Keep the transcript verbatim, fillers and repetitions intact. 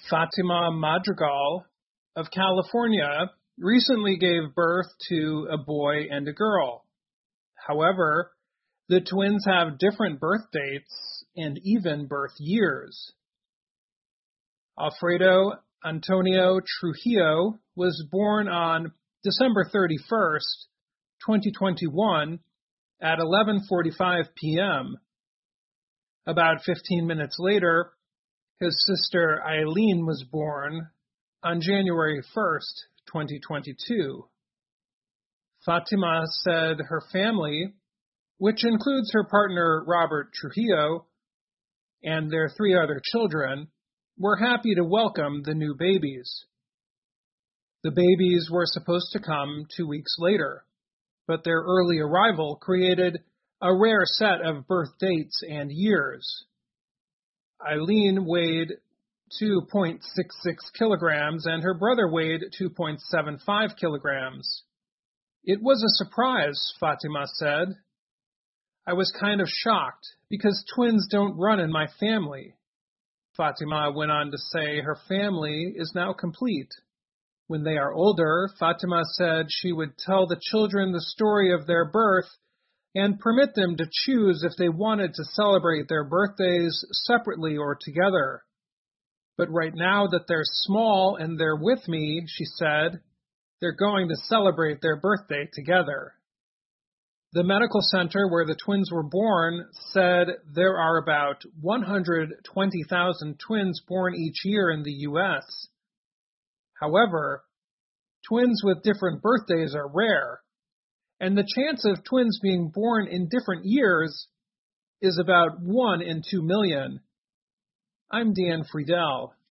Fatima Madrigal of California recently gave birth to a boy and a girl. However, the twins have different birth dates and even birth years. Alfredo Antonio Trujillo was born on December thirty-first, twenty twenty-one at eleven forty-five p.m. About fifteen minutes later, his sister Eileen was born on January first, twenty twenty-two. Fatima said her family, which includes her partner Robert Trujillo and their three other children, were happy to welcome the new babies. The babies were supposed to come two weeks later, but their early arrival created a rare set of birth dates and years. Eileen weighed two point six six kilograms and her brother weighed two point seven five kilograms. It was a surprise, Fatima said. I was kind of shocked because twins don't run in my family. Fatima went on to say her family is now complete. When they are older, Fatima said she would tell the children the story of their birth and permit them to choose if they wanted to celebrate their birthdays separately or together. But right now that they're small and they're with me, she said, they're going to celebrate their birthday together. The medical center where the twins were born said there are about one hundred twenty thousand twins born each year in the U S. However, twins with different birthdays are rare, and the chance of twins being born in different years is about one in two million. I'm Dan Friedel.